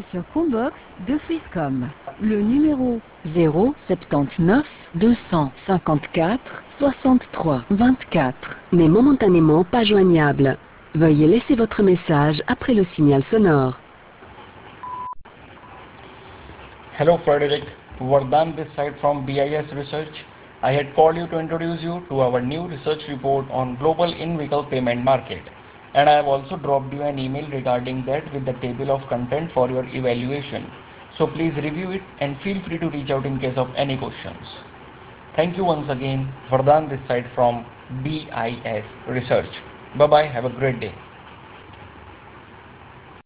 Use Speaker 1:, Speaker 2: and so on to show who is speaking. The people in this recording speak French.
Speaker 1: sur Chromebox de Swisscom. Le numéro 079 254 63 24 n'est momentanément pas joignable. Veuillez laisser votre message après le signal sonore.
Speaker 2: Hello Frederick, Vardhan this side from BIS Research. I had called you to introduce you to our new research report on global in-vehicle payment market. And I have also dropped you an email regarding that with the table of content for your evaluation. So please review it and feel free to reach out in case of any questions. Thank you once again, Vardhan this side from BIS Research. Bye bye, have a great day.